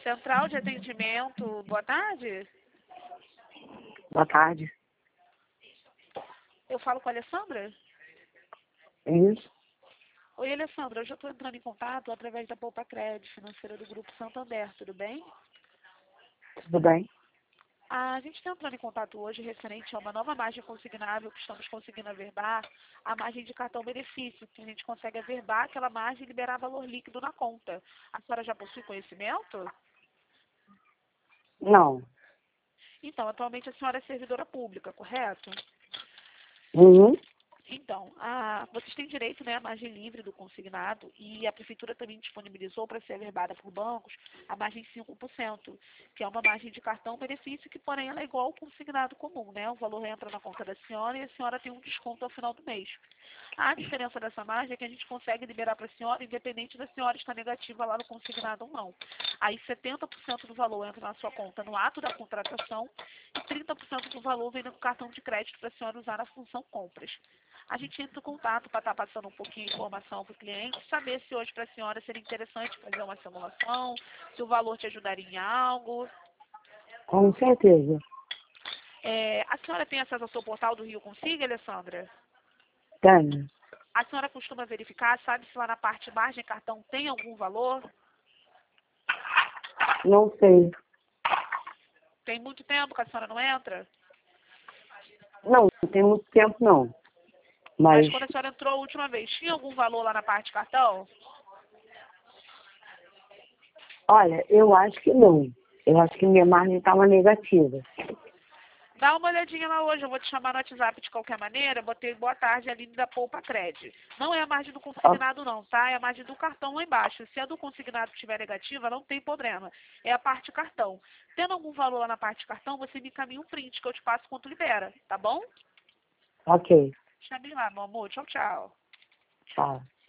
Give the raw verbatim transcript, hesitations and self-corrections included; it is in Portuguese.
Central de atendimento, boa tarde. Boa tarde. Eu falo com a Alessandra? É isso? Oi, Alessandra, hoje eu estou entrando em contato através da Poupa Crédito, financeira do Grupo Santander, tudo bem? Tudo bem? A gente está entrando em contato hoje referente a uma nova margem consignável que estamos conseguindo averbar, a margem de cartão benefício, que a gente consegue averbar aquela margem e liberar valor líquido na conta. A senhora já possui conhecimento? Não. Então, atualmente a senhora é servidora pública, correto? Uhum. Então, a, vocês têm direito, né, à margem livre do consignado e a Prefeitura também disponibilizou para ser averbada por bancos a margem cinco por cento, que é uma margem de cartão benefício que, porém, ela é igual ao consignado comum, né? O valor entra na conta da senhora e a senhora tem um desconto ao final do mês. A diferença dessa margem é que a gente consegue liberar para a senhora, independente da senhora estar negativa lá no consignado ou não. Aí setenta por cento do valor entra na sua conta no ato da contratação e trinta por cento do valor vem no cartão de crédito para a senhora usar na função compras. A gente entra em contato para estar passando um pouquinho de informação para o cliente, saber se hoje para a senhora seria interessante fazer uma simulação, se o valor te ajudaria em algo. Com certeza. É, a senhora tem acesso ao seu portal do Rio Consiga, Alessandra? Tenho. A senhora costuma verificar, sabe se lá na parte margem cartão tem algum valor? Não sei. Tem muito tempo que a senhora não entra? Não, não tem muito tempo não. Mas Mas, quando a senhora entrou a última vez, tinha algum valor lá na parte cartão? olha, eu acho que não. Eu acho que minha margem estava negativa. Dá uma olhadinha lá hoje, eu vou te chamar no WhatsApp de qualquer maneira, botei boa tarde ali da Poupa Cred. Não é a margem do Ó, consignado não, tá? É a margem do cartão lá embaixo. Se a do consignado estiver negativa, não tem problema. É a parte cartão. Tendo algum valor lá na parte cartão, você me encaminha um print que eu te passo quanto libera, tá bom? ok. Chame lá, meu amor. Tchau, tchau. Tchau.